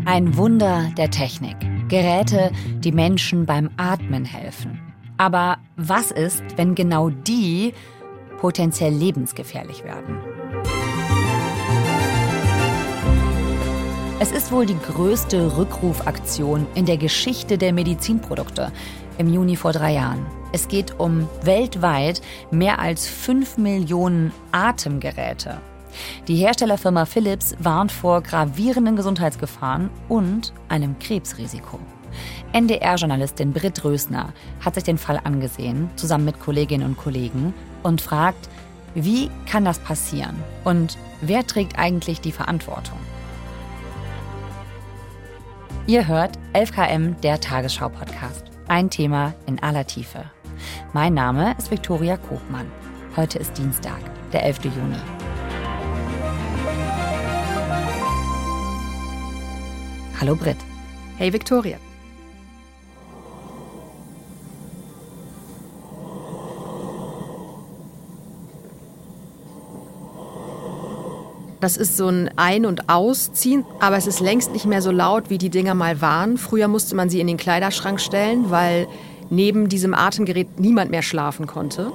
Ein Wunder der Technik. Geräte, die Menschen beim Atmen helfen. Aber was ist, wenn genau die potenziell lebensgefährlich werden? Es ist wohl die größte Rückrufaktion in der Geschichte der Medizinprodukte im Juni vor 3 Jahren. Es geht um weltweit mehr als 5 Millionen Atemgeräte. Die Herstellerfirma Philips warnt vor gravierenden Gesundheitsgefahren und einem Krebsrisiko. NDR-Journalistin Britt Rösner hat sich den Fall angesehen, zusammen mit Kolleginnen und Kollegen, und fragt, wie kann das passieren und wer trägt eigentlich die Verantwortung? Ihr hört 11KM, der Tagesschau-Podcast. Ein Thema in aller Tiefe. Mein Name ist Viktoria Kobmann. Heute ist Dienstag, der 11. Juni. Hallo Britt. Hey Viktoria. Das ist so ein Ein- und Ausziehen, aber es ist längst nicht mehr so laut, wie die Dinger mal waren. Früher musste man sie in den Kleiderschrank stellen, weil neben diesem Atemgerät niemand mehr schlafen konnte.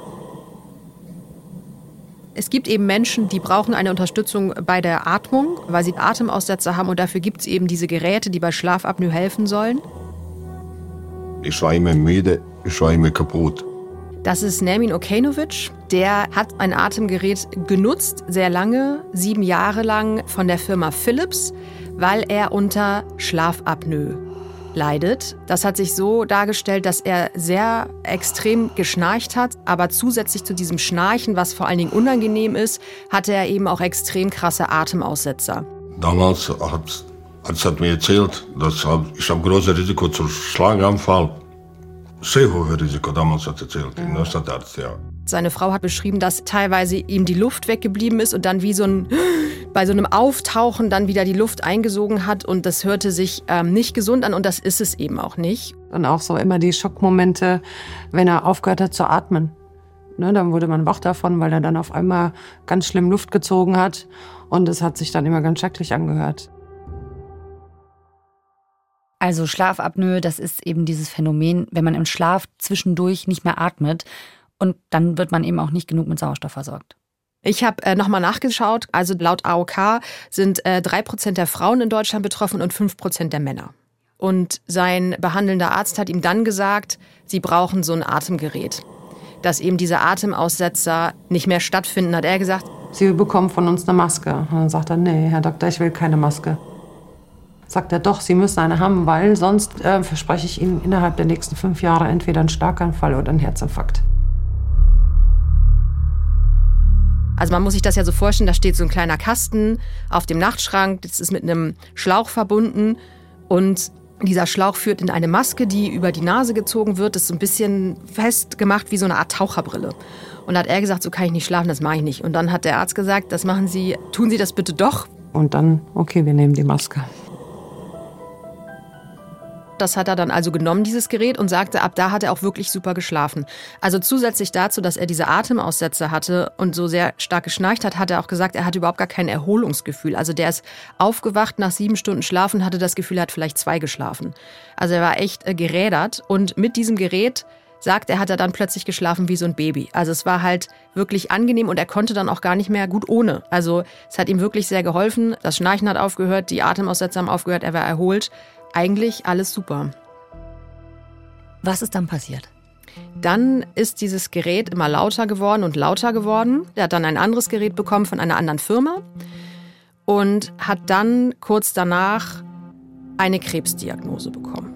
Es gibt eben Menschen, die brauchen eine Unterstützung bei der Atmung, weil sie Atemaussetzer haben, und dafür gibt es eben diese Geräte, die bei Schlafapnoe helfen sollen. Ich war immer müde, ich war immer kaputt. Das ist Nermin Okanovic. Der hat ein Atemgerät genutzt, sehr lange, 7 Jahre lang, von der Firma Philips, weil er unter Schlafapnoe leidet. Das hat sich so dargestellt, dass er sehr extrem geschnarcht hat, aber zusätzlich zu diesem Schnarchen, was vor allen Dingen unangenehm ist, hatte er eben auch extrem krasse Atemaussetzer. Damals hat mir erzählt, dass ich habe großes Risiko zu Schlaganfall. Sehr hohes Risiko, damals hat er erzählt, in der Stadtarzt, ja. Seine Frau hat beschrieben, dass teilweise ihm die Luft weggeblieben ist und dann wie bei so einem Auftauchen dann wieder die Luft eingesogen hat, und das hörte sich nicht gesund an, und das ist es eben auch nicht. Und auch so immer die Schockmomente, wenn er aufgehört hat zu atmen. Ne, dann wurde man wach davon, weil er dann auf einmal ganz schlimm Luft gezogen hat, und es hat sich dann immer ganz schrecklich angehört. Also Schlafapnoe, das ist eben dieses Phänomen, wenn man im Schlaf zwischendurch nicht mehr atmet, und dann wird man eben auch nicht genug mit Sauerstoff versorgt. Ich habe nochmal nachgeschaut. Also laut AOK sind 3% der Frauen in Deutschland betroffen und 5% der Männer. Und sein behandelnder Arzt hat ihm dann gesagt, sie brauchen so ein Atemgerät, dass eben diese Atemaussetzer nicht mehr stattfinden, hat er gesagt. Sie bekommen von uns eine Maske. Und dann sagt er, nee, Herr Doktor, ich will keine Maske. Sagt er, doch, Sie müssen eine haben, weil sonst verspreche ich Ihnen innerhalb der nächsten 5 Jahre entweder einen Schlaganfall oder einen Herzinfarkt. Also man muss sich das ja so vorstellen, da steht so ein kleiner Kasten auf dem Nachtschrank, das ist mit einem Schlauch verbunden, und dieser Schlauch führt in eine Maske, die über die Nase gezogen wird. Das ist so ein bisschen festgemacht wie so eine Art Taucherbrille. Und da hat er gesagt, so kann ich nicht schlafen, das mache ich nicht. Und dann hat der Arzt gesagt, tun Sie das bitte doch. Und dann, okay, wir nehmen die Maske. Das hat er dann also genommen, dieses Gerät, und sagte, ab da hat er auch wirklich super geschlafen. Also zusätzlich dazu, dass er diese Atemaussetzer hatte und so sehr stark geschnarcht hat, hat er auch gesagt, er hatte überhaupt gar kein Erholungsgefühl. Also der ist aufgewacht nach 7 Stunden Schlaf und hatte das Gefühl, er hat vielleicht 2 geschlafen. Also er war echt gerädert, und mit diesem Gerät, sagt er, hat er dann plötzlich geschlafen wie so ein Baby. Also es war halt wirklich angenehm, und er konnte dann auch gar nicht mehr gut ohne. Also es hat ihm wirklich sehr geholfen. Das Schnarchen hat aufgehört, die Atemaussetzer haben aufgehört, er war erholt. Eigentlich alles super. Was ist dann passiert? Dann ist dieses Gerät immer lauter geworden und lauter geworden. Er hat dann ein anderes Gerät bekommen von einer anderen Firma und hat dann kurz danach eine Krebsdiagnose bekommen.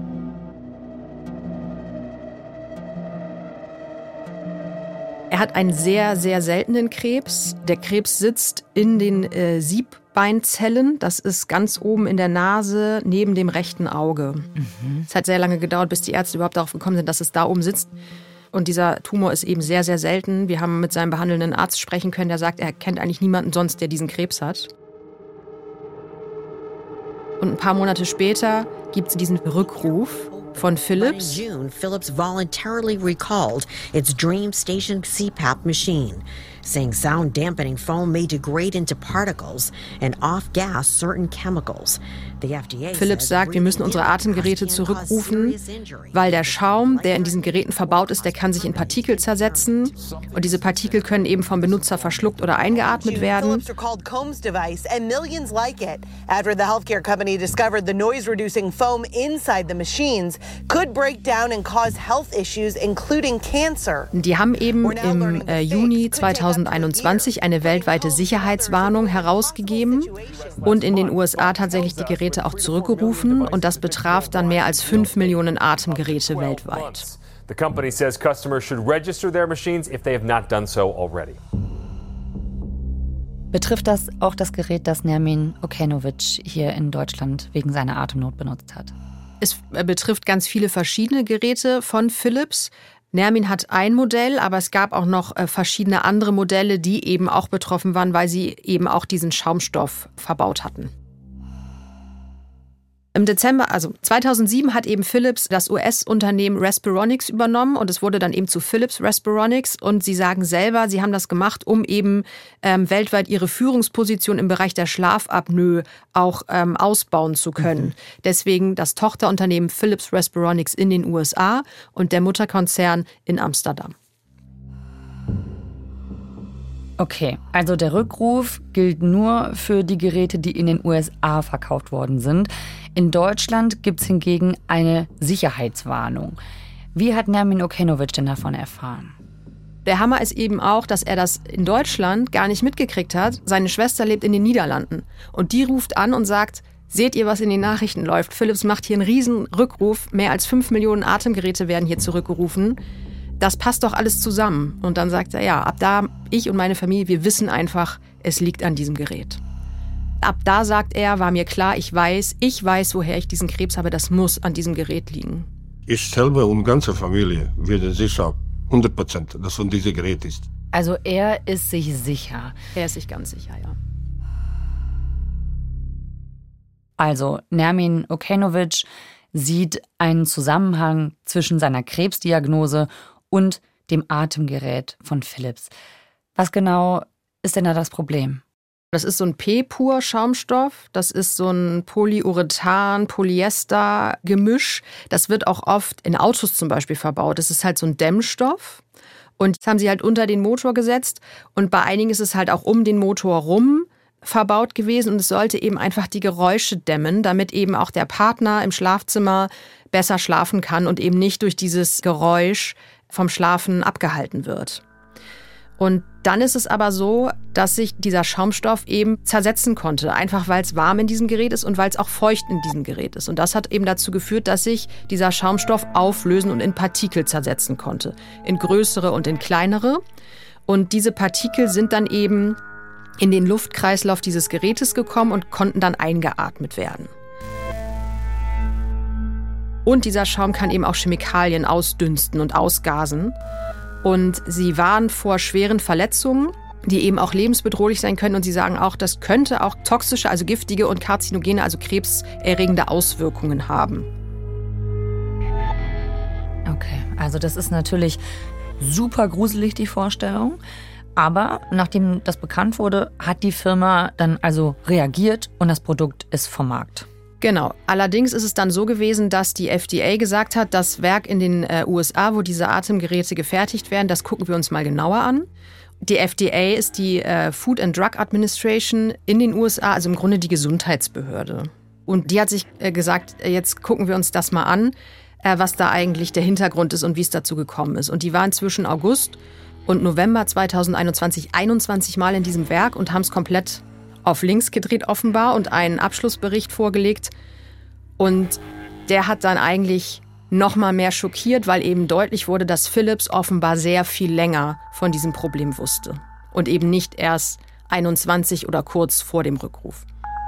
Er hat einen sehr, sehr seltenen Krebs. Der Krebs sitzt in den Siebbeinzellen. Das ist ganz oben in der Nase neben dem rechten Auge. Es hat sehr lange gedauert, bis die Ärzte überhaupt darauf gekommen sind, dass es da oben sitzt. Und dieser Tumor ist eben sehr, sehr selten. Wir haben mit seinem behandelnden Arzt sprechen können, der sagt, er kennt eigentlich niemanden sonst, der diesen Krebs hat. Und ein paar Monate später gibt es diesen Rückruf. von Philips. But in June, Philips voluntarily recalled its DreamStation CPAP machine, saying sound dampening foam may degrade into particles and off-gas certain chemicals. The FDA Philips sagt, wir müssen unsere Atemgeräte zurückrufen, weil der Schaum, der in diesen Geräten verbaut ist, der kann sich in Partikel zersetzen und diese Partikel können eben vom Benutzer verschluckt oder eingeatmet werden. Philips recalled Combs device and millions like it after the healthcare company discovered the noise-reducing foam inside the machines could break down and cause health issues, including cancer. Die haben eben im Juni 2021 eine weltweite Sicherheitswarnung herausgegeben und in den USA tatsächlich die Geräte auch zurückgerufen und das betraf dann mehr als 5 Millionen Atemgeräte weltweit. The company says customers should register their machines if they have not done so already. Betrifft das auch das Gerät, das Nermin Okenovic hier in Deutschland wegen seiner Atemnot benutzt hat? Es betrifft ganz viele verschiedene Geräte von Philips. Nermin hat ein Modell, aber es gab auch noch verschiedene andere Modelle, die eben auch betroffen waren, weil sie eben auch diesen Schaumstoff verbaut hatten. Im Dezember, also 2007, hat eben Philips das US-Unternehmen Respironics übernommen und es wurde dann eben zu Philips Respironics und sie sagen selber, sie haben das gemacht, um eben weltweit ihre Führungsposition im Bereich der Schlafapnoe auch ausbauen zu können. Deswegen das Tochterunternehmen Philips Respironics in den USA und der Mutterkonzern in Amsterdam. Okay, also der Rückruf gilt nur für die Geräte, die in den USA verkauft worden sind. In Deutschland gibt es hingegen eine Sicherheitswarnung. Wie hat Nermin Okenovic denn davon erfahren? Der Hammer ist eben auch, dass er das in Deutschland gar nicht mitgekriegt hat. Seine Schwester lebt in den Niederlanden und die ruft an und sagt, seht ihr, was in den Nachrichten läuft? Philips macht hier einen riesen Rückruf, mehr als 5 Millionen Atemgeräte werden hier zurückgerufen. Das passt doch alles zusammen. Und dann sagt er, ja, ab da, ich und meine Familie, wir wissen einfach, es liegt an diesem Gerät. Ab da, sagt er, war mir klar, ich weiß, woher ich diesen Krebs habe, das muss an diesem Gerät liegen. Ich selber und ganze Familie werden sicher 100%, dass von diesem Gerät ist. Also er ist sich sicher. Er ist sich ganz sicher, ja. Also Nermin Okenovic sieht einen Zusammenhang zwischen seiner Krebsdiagnose und dem Atemgerät von Philips. Was genau ist denn da das Problem? Das ist so ein P-Pur-Schaumstoff. Das ist so ein Polyurethan-Polyester-Gemisch. Das wird auch oft in Autos zum Beispiel verbaut. Das ist halt so ein Dämmstoff. Und das haben sie halt unter den Motor gesetzt. Und bei einigen ist es halt auch um den Motor rum verbaut gewesen. Und es sollte eben einfach die Geräusche dämmen, damit eben auch der Partner im Schlafzimmer besser schlafen kann und eben nicht durch dieses Geräusch vom Schlafen abgehalten wird. Und dann ist es aber so, dass sich dieser Schaumstoff eben zersetzen konnte, einfach weil es warm in diesem Gerät ist und weil es auch feucht in diesem Gerät ist. Und das hat eben dazu geführt, dass sich dieser Schaumstoff auflösen und in Partikel zersetzen konnte, in größere und in kleinere. Und diese Partikel sind dann eben in den Luftkreislauf dieses Gerätes gekommen und konnten dann eingeatmet werden. Und dieser Schaum kann eben auch Chemikalien ausdünsten und ausgasen. Und sie warnen vor schweren Verletzungen, die eben auch lebensbedrohlich sein können. Und sie sagen auch, das könnte auch toxische, also giftige und karzinogene, also krebserregende Auswirkungen haben. Okay, also das ist natürlich super gruselig, die Vorstellung. Aber nachdem das bekannt wurde, hat die Firma dann also reagiert und das Produkt ist vom Markt. Genau. Allerdings ist es dann so gewesen, dass die FDA gesagt hat, das Werk in den USA, wo diese Atemgeräte gefertigt werden, das gucken wir uns mal genauer an. Die FDA ist die Food and Drug Administration in den USA, also im Grunde die Gesundheitsbehörde. Und die hat sich gesagt, jetzt gucken wir uns das mal an, was da eigentlich der Hintergrund ist und wie es dazu gekommen ist. Und die waren zwischen August und November 2021 21 Mal in diesem Werk und haben es komplett auf links gedreht offenbar und einen Abschlussbericht vorgelegt. Und der hat dann eigentlich noch mal mehr schockiert, weil eben deutlich wurde, dass Philips offenbar sehr viel länger von diesem Problem wusste. Und eben nicht erst 21 oder kurz vor dem Rückruf.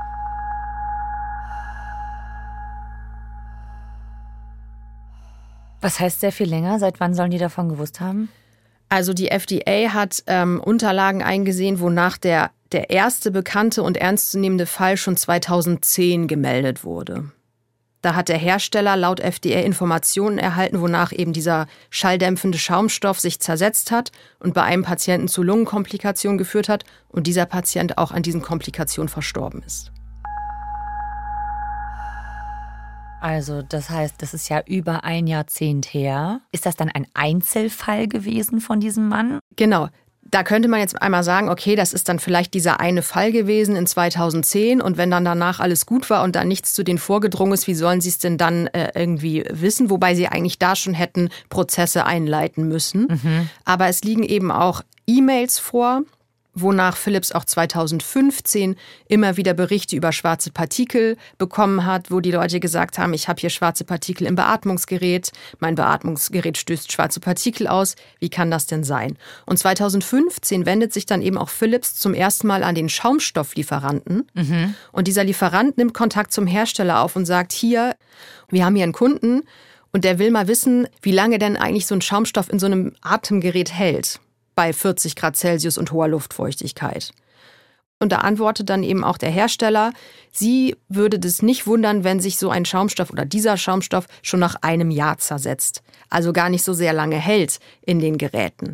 Was heißt sehr viel länger? Seit wann sollen die davon gewusst haben? Also die FDA hat Unterlagen eingesehen, wonach der erste bekannte und ernstzunehmende Fall schon 2010 gemeldet wurde. Da hat der Hersteller laut FDA Informationen erhalten, wonach eben dieser schalldämpfende Schaumstoff sich zersetzt hat und bei einem Patienten zu Lungenkomplikationen geführt hat und dieser Patient auch an diesen Komplikationen verstorben ist. Also das heißt, das ist ja über ein Jahrzehnt her. Ist das dann ein Einzelfall gewesen von diesem Mann? Genau. Da könnte man jetzt einmal sagen, okay, das ist dann vielleicht dieser eine Fall gewesen in 2010 und wenn dann danach alles gut war und da nichts zu denen vorgedrungen ist, wie sollen sie es denn dann irgendwie wissen? Wobei sie eigentlich da schon hätten Prozesse einleiten müssen. Aber es liegen eben auch E-Mails vor, wonach Philips auch 2015 immer wieder Berichte über schwarze Partikel bekommen hat, wo die Leute gesagt haben, ich habe hier schwarze Partikel im Beatmungsgerät, mein Beatmungsgerät stößt schwarze Partikel aus, wie kann das denn sein? Und 2015 wendet sich dann eben auch Philips zum ersten Mal an den Schaumstofflieferanten und dieser Lieferant nimmt Kontakt zum Hersteller auf und sagt, hier, wir haben hier einen Kunden und der will mal wissen, wie lange denn eigentlich so ein Schaumstoff in so einem Atemgerät hält. Bei 40 Grad Celsius und hoher Luftfeuchtigkeit. Und da antwortet dann eben auch der Hersteller, sie würde das nicht wundern, wenn sich so ein Schaumstoff oder dieser Schaumstoff schon nach einem Jahr zersetzt. Also gar nicht so sehr lange hält in den Geräten.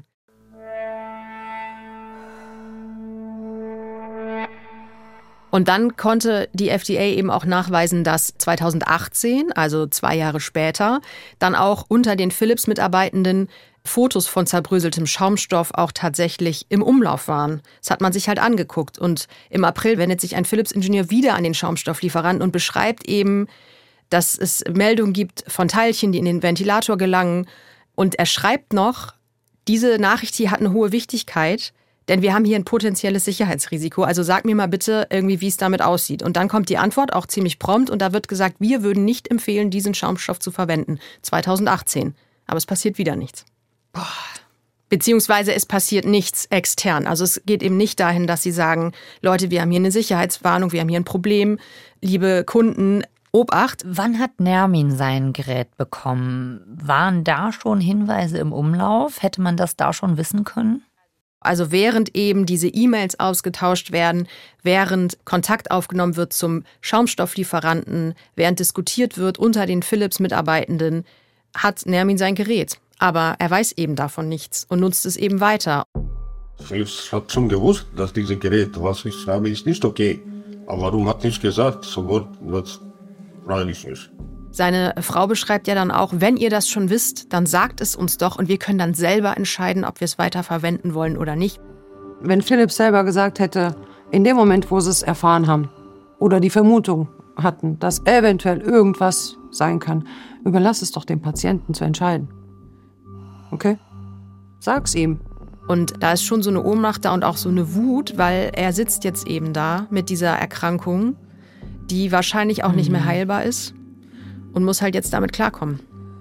Und dann konnte die FDA eben auch nachweisen, dass 2018, also 2 Jahre später, dann auch unter den Philips-Mitarbeitenden Fotos von zerbröseltem Schaumstoff auch tatsächlich im Umlauf waren. Das hat man sich halt angeguckt. Und im April wendet sich ein Philips-Ingenieur wieder an den Schaumstofflieferanten und beschreibt eben, dass es Meldungen gibt von Teilchen, die in den Ventilator gelangen. Und er schreibt noch, diese Nachricht hier hat eine hohe Wichtigkeit, denn wir haben hier ein potenzielles Sicherheitsrisiko. Also sag mir mal bitte irgendwie, wie es damit aussieht. Und dann kommt die Antwort auch ziemlich prompt und da wird gesagt, wir würden nicht empfehlen, diesen Schaumstoff zu verwenden. 2018. Aber es passiert wieder nichts. Beziehungsweise es passiert nichts extern. Also es geht eben nicht dahin, dass sie sagen, Leute, wir haben hier eine Sicherheitswarnung, wir haben hier ein Problem, liebe Kunden, Obacht. Wann hat Nermin sein Gerät bekommen? Waren da schon Hinweise im Umlauf? Hätte man das da schon wissen können? Also während eben diese E-Mails ausgetauscht werden, während Kontakt aufgenommen wird zum Schaumstofflieferanten, während diskutiert wird unter den Philips-Mitarbeitenden, hat Nermin sein Gerät. Aber er weiß eben davon nichts und nutzt es eben weiter. Philips hat schon gewusst, dass dieses Gerät, was ich habe, ist nicht okay. Aber warum hat nicht gesagt, sofort, das freilich nicht. Seine Frau beschreibt ja dann auch, wenn ihr das schon wisst, dann sagt es uns doch und wir können dann selber entscheiden, ob wir es weiter verwenden wollen oder nicht. Wenn Philips selber gesagt hätte, in dem Moment, wo sie es erfahren haben oder die Vermutung hatten, dass eventuell irgendwas sein kann, überlass es doch dem Patienten zu entscheiden. Okay? Sag's ihm. Und da ist schon so eine Ohnmacht da und auch so eine Wut, weil er sitzt jetzt eben da mit dieser Erkrankung, die wahrscheinlich auch nicht mehr heilbar ist und muss halt jetzt damit klarkommen.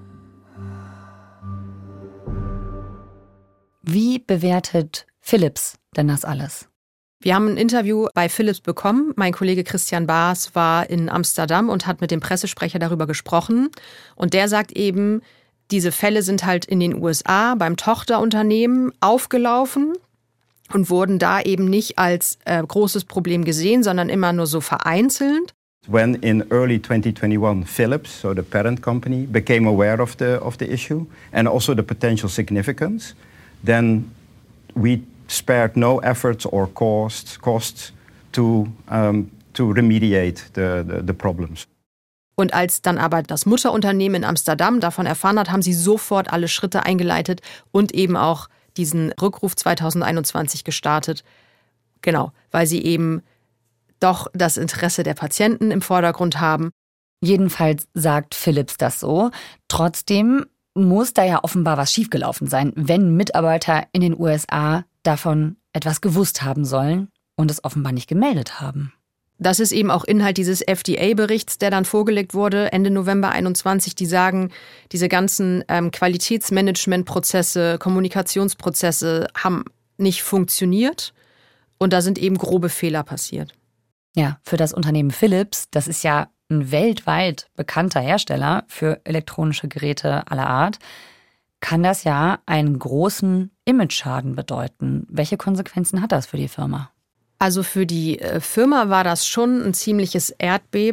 Wie bewertet Philips denn das alles? Wir haben ein Interview bei Philips bekommen. Mein Kollege Christian Baas war in Amsterdam und hat mit dem Pressesprecher darüber gesprochen. Und der sagt eben, diese Fälle sind halt in den USA beim Tochterunternehmen aufgelaufen und wurden da eben nicht als großes Problem gesehen, sondern immer nur so vereinzelt. When in early 2021 Philips, so the parent company, became aware of the issue and also the potential significance, then we spared no efforts or costs to remediate the problems. Und als dann aber das Mutterunternehmen in Amsterdam davon erfahren hat, haben sie sofort alle Schritte eingeleitet und eben auch diesen Rückruf 2021 gestartet. Genau, weil sie eben doch das Interesse der Patienten im Vordergrund haben. Jedenfalls sagt Philips das so. Trotzdem muss da ja offenbar was schiefgelaufen sein, wenn Mitarbeiter in den USA davon etwas gewusst haben sollen und es offenbar nicht gemeldet haben. Das ist eben auch Inhalt dieses FDA-Berichts, der dann vorgelegt wurde, Ende November 2021. Die sagen, diese ganzen Qualitätsmanagementprozesse, Kommunikationsprozesse haben nicht funktioniert und da sind eben grobe Fehler passiert. Ja, für das Unternehmen Philips, das ist ja ein weltweit bekannter Hersteller für elektronische Geräte aller Art, kann das ja einen großen Imageschaden bedeuten. Welche Konsequenzen hat das für die Firma? Also für die Firma war das schon ein ziemliches Erdbeben.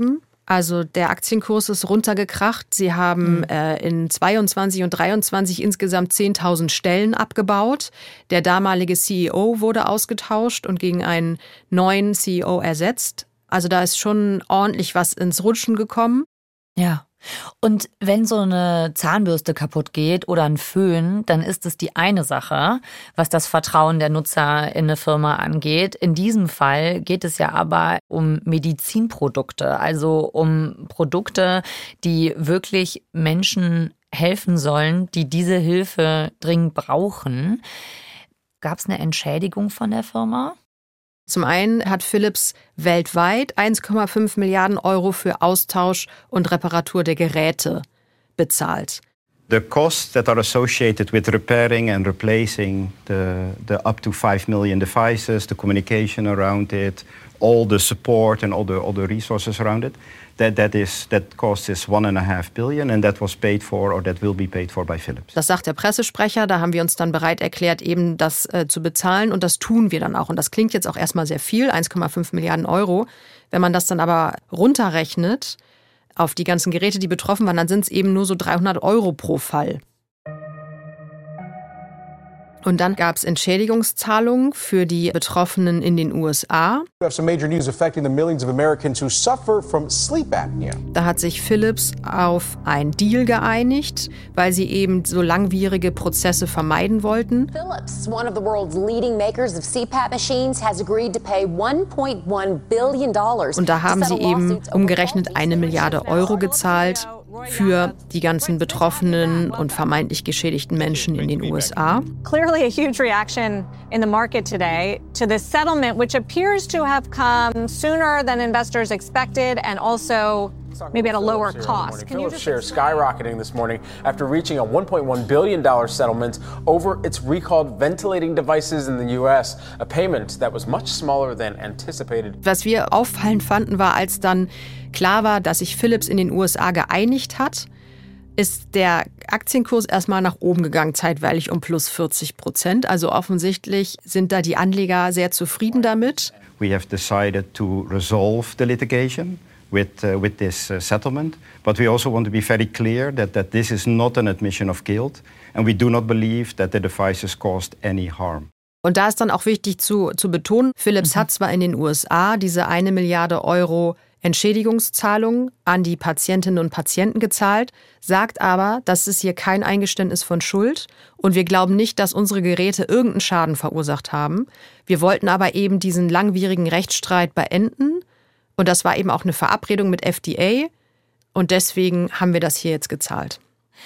Also der Aktienkurs ist runtergekracht. Sie haben in 22 und 23 insgesamt 10.000 Stellen abgebaut. Der damalige CEO wurde ausgetauscht und gegen einen neuen CEO ersetzt. Also da ist schon ordentlich was ins Rutschen gekommen. Ja. Und wenn so eine Zahnbürste kaputt geht oder ein Föhn, dann ist es die eine Sache, was das Vertrauen der Nutzer in eine Firma angeht. In diesem Fall geht es ja aber um Medizinprodukte, also um Produkte, die wirklich Menschen helfen sollen, die diese Hilfe dringend brauchen. Gab es eine Entschädigung von der Firma? Zum einen hat Philips weltweit 1,5 Milliarden Euro für Austausch und Reparatur der Geräte bezahlt. The costs that are associated with repairing and replacing the up to 5 million devices, the communication around it, all the support and all the resources around it, that cost is 1.5 billion and that was paid for or that will be paid for by Philips. Das sagt der Pressesprecher, da haben wir uns dann bereit erklärt, eben das zu bezahlen und das tun wir dann auch. Und das klingt jetzt auch erstmal sehr viel, 1,5 Milliarden Euro. Wenn man das dann aber runterrechnet auf die ganzen Geräte, die betroffen waren, dann sind es eben nur so 300 Euro pro Fall. Und dann gab es Entschädigungszahlungen für die Betroffenen in den USA. Da hat sich Philips auf einen Deal geeinigt, weil sie eben so langwierige Prozesse vermeiden wollten. Philips, one of the world's leading makers of CPAP machines, has agreed to pay $1.1 billion. Und da haben sie eben umgerechnet 1 Milliarde Euro gezahlt für die ganzen betroffenen und vermeintlich geschädigten Menschen in den USA. Clearly a huge reaction in the market today to this settlement, which appears to have come sooner than investors expected and also maybe at a lower cost. Philips shares skyrocketing this morning after reaching a $1.1 billion settlement over its recalled ventilating devices in the US, a payment that was much smaller than anticipated. Was wir auffallend fanden, war, als dann klar war, dass sich Philips in den USA geeinigt hat, ist der Aktienkurs erstmal nach oben gegangen, zeitweilig um plus 40%. Also offensichtlich sind da die Anleger sehr zufrieden damit. We have decided to resolve the litigation with this settlement, but we also want to be very clear that this is not an admission of guilt and we do not believe that the devices caused any harm. Und da ist dann auch wichtig zu betonen, Philips hat zwar in den USA diese 1 Milliarde Euro Entschädigungszahlung an die Patientinnen und Patienten gezahlt, sagt aber, das ist hier kein Eingeständnis von Schuld und wir glauben nicht, dass unsere Geräte irgendeinen Schaden verursacht haben. Wir wollten aber eben diesen langwierigen Rechtsstreit beenden und das war eben auch eine Verabredung mit FDA und deswegen haben wir das hier jetzt gezahlt.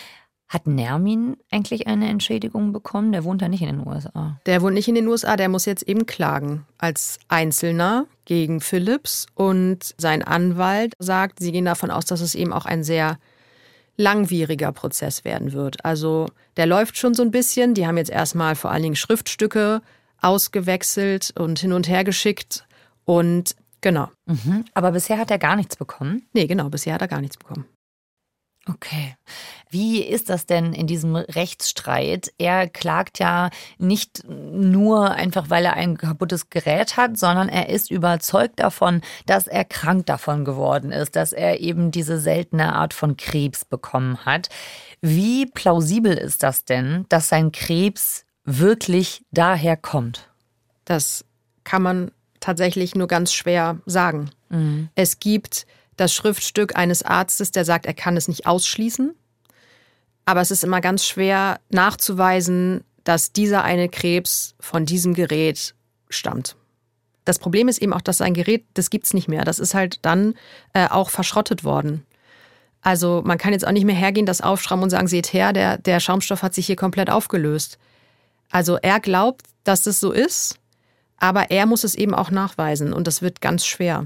Hat Nermin eigentlich eine Entschädigung bekommen? Der wohnt ja nicht in den USA. Der wohnt nicht in den USA, der muss jetzt eben klagen als Einzelner gegen Philips. Und sein Anwalt sagt, sie gehen davon aus, dass es eben auch ein sehr langwieriger Prozess werden wird. Also der läuft schon so ein bisschen. Die haben jetzt erstmal vor allen Dingen Schriftstücke ausgewechselt und hin und her geschickt. Und genau. Aber bisher hat er gar nichts bekommen? Nee, genau, bisher hat er gar nichts bekommen. Okay. Wie ist das denn in diesem Rechtsstreit? Er klagt ja nicht nur einfach, weil er ein kaputtes Gerät hat, sondern er ist überzeugt davon, dass er krank davon geworden ist, dass er eben diese seltene Art von Krebs bekommen hat. Wie plausibel ist das denn, dass sein Krebs wirklich daher kommt? Das kann man tatsächlich nur ganz schwer sagen. Es gibt das Schriftstück eines Arztes, der sagt, er kann es nicht ausschließen. Aber es ist immer ganz schwer nachzuweisen, dass dieser eine Krebs von diesem Gerät stammt. Das Problem ist eben auch, dass sein Gerät, das gibt's nicht mehr. Das ist halt dann auch verschrottet worden. Also man kann jetzt auch nicht mehr hergehen, das aufschrauben und sagen, seht her, der Schaumstoff hat sich hier komplett aufgelöst. Also er glaubt, dass das so ist, aber er muss es eben auch nachweisen und das wird ganz schwer.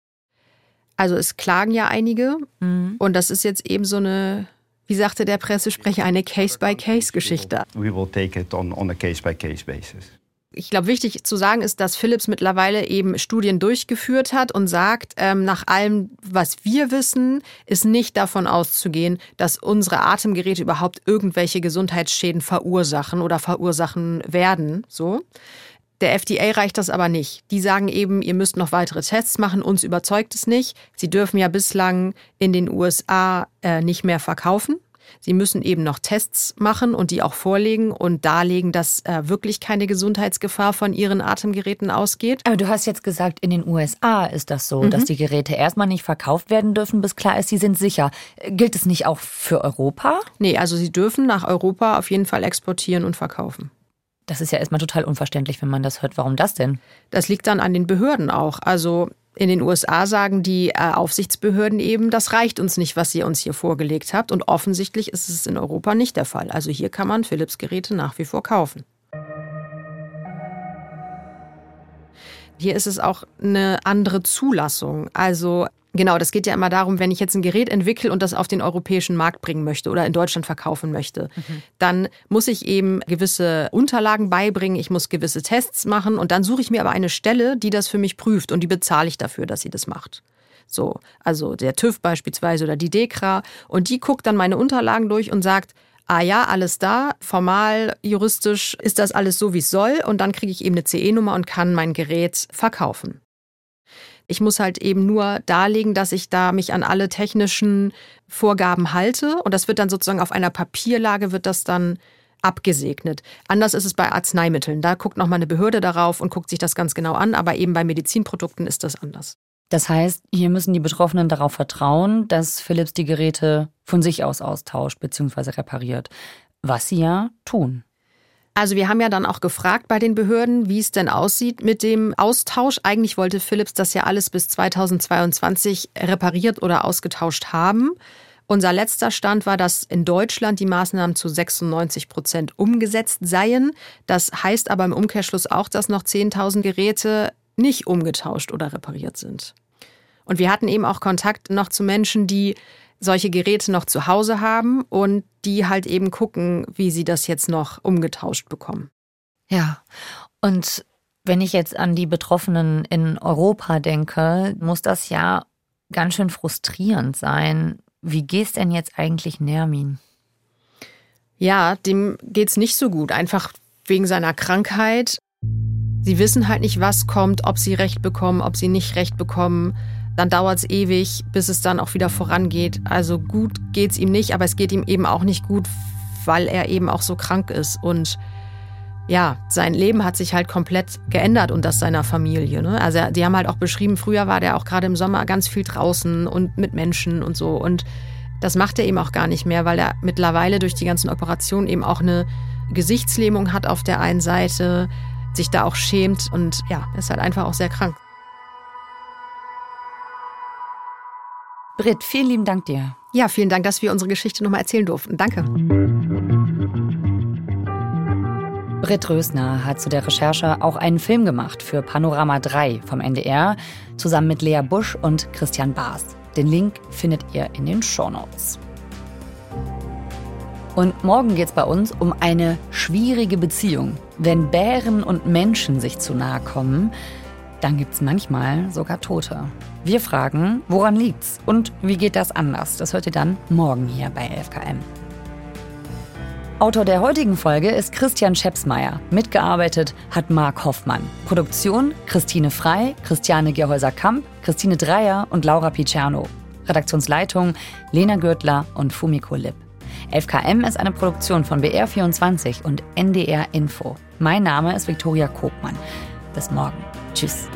Also es klagen ja einige und das ist jetzt eben so eine, wie sagte der Pressesprecher, eine Case-by-Case-Geschichte. We will take it on a case-by-case basis. Ich glaube, wichtig zu sagen ist, dass Philips mittlerweile eben Studien durchgeführt hat und sagt, nach allem, was wir wissen, ist nicht davon auszugehen, dass unsere Atemgeräte überhaupt irgendwelche Gesundheitsschäden verursachen oder verursachen werden. So. Der FDA reicht das aber nicht. Die sagen eben, ihr müsst noch weitere Tests machen, uns überzeugt es nicht. Sie dürfen ja bislang in den USA nicht mehr verkaufen. Sie müssen eben noch Tests machen und die auch vorlegen und darlegen, dass wirklich keine Gesundheitsgefahr von ihren Atemgeräten ausgeht. Aber du hast jetzt gesagt, in den USA ist das so, dass die Geräte erstmal nicht verkauft werden dürfen, bis klar ist, sie sind sicher. Gilt es nicht auch für Europa? Nee, also sie dürfen nach Europa auf jeden Fall exportieren und verkaufen. Das ist ja erstmal total unverständlich, wenn man das hört. Warum das denn? Das liegt dann an den Behörden auch. Also in den USA sagen die Aufsichtsbehörden eben, das reicht uns nicht, was ihr uns hier vorgelegt habt. Und offensichtlich ist es in Europa nicht der Fall. Also hier kann man Philips-Geräte nach wie vor kaufen. Hier ist es auch eine andere Zulassung. Also genau, das geht ja immer darum, wenn ich jetzt ein Gerät entwickle und das auf den europäischen Markt bringen möchte oder in Deutschland verkaufen möchte, dann muss ich eben gewisse Unterlagen beibringen, ich muss gewisse Tests machen und dann suche ich mir aber eine Stelle, die das für mich prüft und die bezahle ich dafür, dass sie das macht. So, also der TÜV beispielsweise oder die DEKRA und die guckt dann meine Unterlagen durch und sagt, ah ja, alles da, formal, juristisch ist das alles so, wie es soll und dann kriege ich eben eine CE-Nummer und kann mein Gerät verkaufen. Ich muss halt eben nur darlegen, dass ich da mich an alle technischen Vorgaben halte und das wird dann sozusagen auf einer Papierlage wird das dann abgesegnet. Anders ist es bei Arzneimitteln. Da guckt nochmal eine Behörde darauf und guckt sich das ganz genau an, aber eben bei Medizinprodukten ist das anders. Das heißt, hier müssen die Betroffenen darauf vertrauen, dass Philips die Geräte von sich aus austauscht bzw. repariert, was sie ja tun. Also wir haben ja dann auch gefragt bei den Behörden, wie es denn aussieht mit dem Austausch. Eigentlich wollte Philips das ja alles bis 2022 repariert oder ausgetauscht haben. Unser letzter Stand war, dass in Deutschland die Maßnahmen zu 96% umgesetzt seien. Das heißt aber im Umkehrschluss auch, dass noch 10.000 Geräte nicht umgetauscht oder repariert sind. Und wir hatten eben auch Kontakt noch zu Menschen, die solche Geräte noch zu Hause haben und die halt eben gucken, wie sie das jetzt noch umgetauscht bekommen. Ja, und wenn ich jetzt an die Betroffenen in Europa denke, muss das ja ganz schön frustrierend sein. Wie geht's denn jetzt eigentlich Nermin? Ja, dem geht's nicht so gut, einfach wegen seiner Krankheit. Sie wissen halt nicht, was kommt, ob sie Recht bekommen, ob sie nicht Recht bekommen. Dann dauert es ewig, bis es dann auch wieder vorangeht. Also gut geht's ihm nicht, aber es geht ihm eben auch nicht gut, weil er eben auch so krank ist. Und ja, sein Leben hat sich halt komplett geändert und das seiner Familie. Ne? Also die haben halt auch beschrieben, früher war der auch gerade im Sommer ganz viel draußen und mit Menschen und so. Und das macht er eben auch gar nicht mehr, weil er mittlerweile durch die ganzen Operationen eben auch eine Gesichtslähmung hat auf der einen Seite, sich da auch schämt und ja, ist halt einfach auch sehr krank. Britt, vielen lieben Dank dir. Ja, vielen Dank, dass wir unsere Geschichte nochmal erzählen durften. Danke. Britt Rösner hat zu der Recherche auch einen Film gemacht für Panorama 3 vom NDR, zusammen mit Lea Busch und Christian Baas. Den Link findet ihr in den Shownotes. Und morgen geht's bei uns um eine schwierige Beziehung. Wenn Bären und Menschen sich zu nahe kommen, dann gibt's manchmal sogar Tote. Wir fragen, woran liegt's und wie geht das anders? Das hört ihr dann morgen hier bei 11KM. Autor der heutigen Folge ist Christian Schepsmeier. Mitgearbeitet hat Marc Hoffmann. Produktion Christine Frey, Christiane Gerhäuser-Kamp, Christine Dreier und Laura Picerno. Redaktionsleitung Lena Gürtler und Fumiko Lipp. 11KM ist eine Produktion von BR24 und NDR Info. Mein Name ist Viktoria Kobmann. Bis morgen. Tschüss.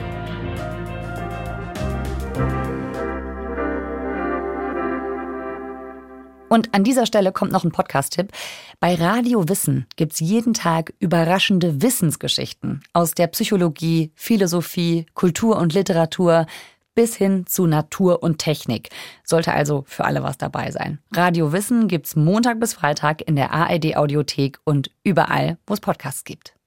Und an dieser Stelle kommt noch ein Podcast-Tipp. Bei Radio Wissen gibt's jeden Tag überraschende Wissensgeschichten aus der Psychologie, Philosophie, Kultur und Literatur bis hin zu Natur und Technik. Sollte also für alle was dabei sein. Radio Wissen gibt's Montag bis Freitag in der ARD-Audiothek und überall, wo es Podcasts gibt.